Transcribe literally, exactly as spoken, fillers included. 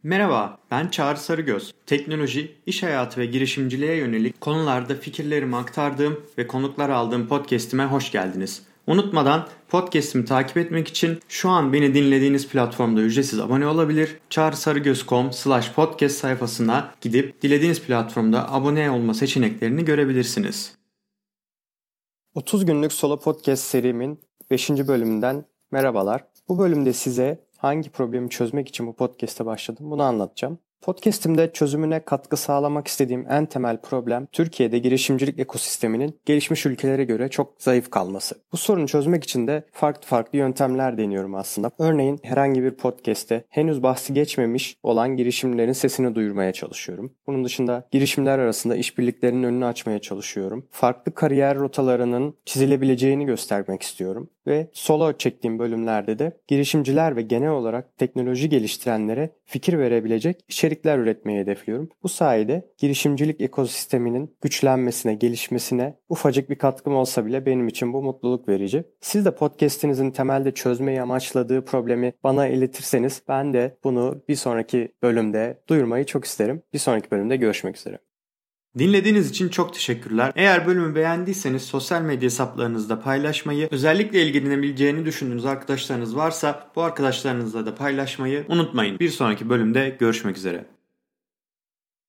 Merhaba, ben Çağrı Sarıgöz. Teknoloji, iş hayatı ve girişimciliğe yönelik konularda fikirlerimi aktardığım ve konuklar aldığım podcast'ime hoş geldiniz. Unutmadan podcast'imi takip etmek için şu an beni dinlediğiniz platformda ücretsiz abone olabilir. çağrısarıgöz nokta com slash podcast sayfasına gidip dilediğiniz platformda abone olma seçeneklerini görebilirsiniz. otuz günlük solo podcast serimin beşinci bölümünden merhabalar. Bu bölümde size hangi problemi çözmek için bu podcast'e başladım bunu anlatacağım. Podcast'imde çözümüne katkı sağlamak istediğim en temel problem Türkiye'de girişimcilik ekosisteminin gelişmiş ülkelere göre çok zayıf kalması. Bu sorunu çözmek için de farklı farklı yöntemler deniyorum aslında. Örneğin herhangi bir podcast'te henüz bahsi geçmemiş olan girişimlerin sesini duyurmaya çalışıyorum. Bunun dışında girişimler arasında işbirliklerinin önünü açmaya çalışıyorum. Farklı kariyer rotalarının çizilebileceğini göstermek istiyorum. Ve solo çektiğim bölümlerde de girişimciler ve genel olarak teknoloji geliştirenlere fikir verebilecek içerikler üretmeyi hedefliyorum. Bu sayede girişimcilik ekosisteminin güçlenmesine, gelişmesine ufacık bir katkım olsa bile benim için bu mutluluk verici. Siz de podcast'inizin temelde çözmeyi amaçladığı problemi bana iletirseniz ben de bunu bir sonraki bölümde duyurmayı çok isterim. Bir sonraki bölümde görüşmek üzere. Dinlediğiniz için çok teşekkürler. Eğer bölümü beğendiyseniz sosyal medya hesaplarınızda paylaşmayı, özellikle ilgilenebileceğini düşündüğünüz arkadaşlarınız varsa bu arkadaşlarınızla da paylaşmayı unutmayın. Bir sonraki bölümde görüşmek üzere.